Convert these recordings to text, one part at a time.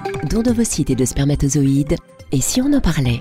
Don d'ovocytes et de spermatozoïdes, et si on en parlait?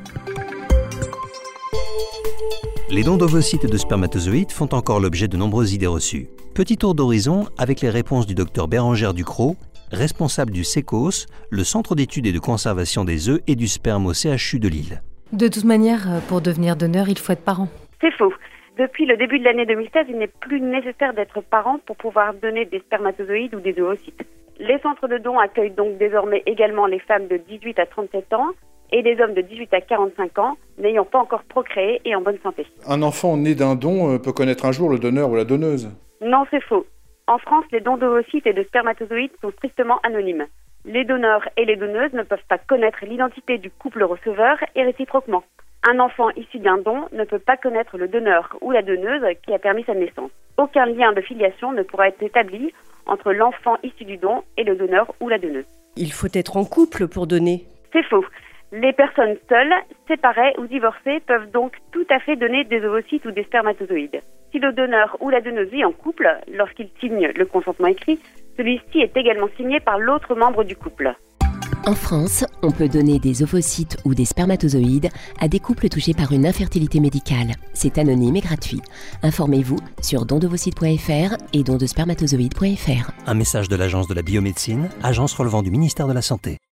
Les dons d'ovocytes et de spermatozoïdes font encore l'objet de nombreuses idées reçues. Petit tour d'horizon avec les réponses du docteur Bérengère Ducrot, responsable du CECOS, le Centre d'études et de conservation des œufs et du sperme au CHU de Lille. De toute manière, pour devenir donneur, il faut être parent. C'est faux. Depuis le début de l'année 2016, il n'est plus nécessaire d'être parent pour pouvoir donner des spermatozoïdes ou des oocytes. Les centres de dons accueillent donc désormais également les femmes de 18 à 37 ans et les hommes de 18 à 45 ans n'ayant pas encore procréé et en bonne santé. Un enfant né d'un don peut connaître un jour le donneur ou la donneuse. Non, c'est faux. En France, les dons d'ovocytes et de spermatozoïdes sont strictement anonymes. Les donneurs et les donneuses ne peuvent pas connaître l'identité du couple receveur et réciproquement. Un enfant issu d'un don ne peut pas connaître le donneur ou la donneuse qui a permis sa naissance. Aucun lien de filiation ne pourra être établi entre l'enfant issu du don et le donneur ou la donneuse. Il faut être en couple pour donner. C'est faux. Les personnes seules, séparées ou divorcées peuvent donc tout à fait donner des ovocytes ou des spermatozoïdes. Si le donneur ou la donneuse vit en couple, lorsqu'il signe le consentement écrit, celui-ci est également signé par l'autre membre du couple. En France, on peut donner des ovocytes ou des spermatozoïdes à des couples touchés par une infertilité médicale. C'est anonyme et gratuit. Informez-vous sur dondevocytes.fr et dondespermatozoïdes.fr. Un message de l'Agence de la biomédecine, agence relevant du ministère de la Santé.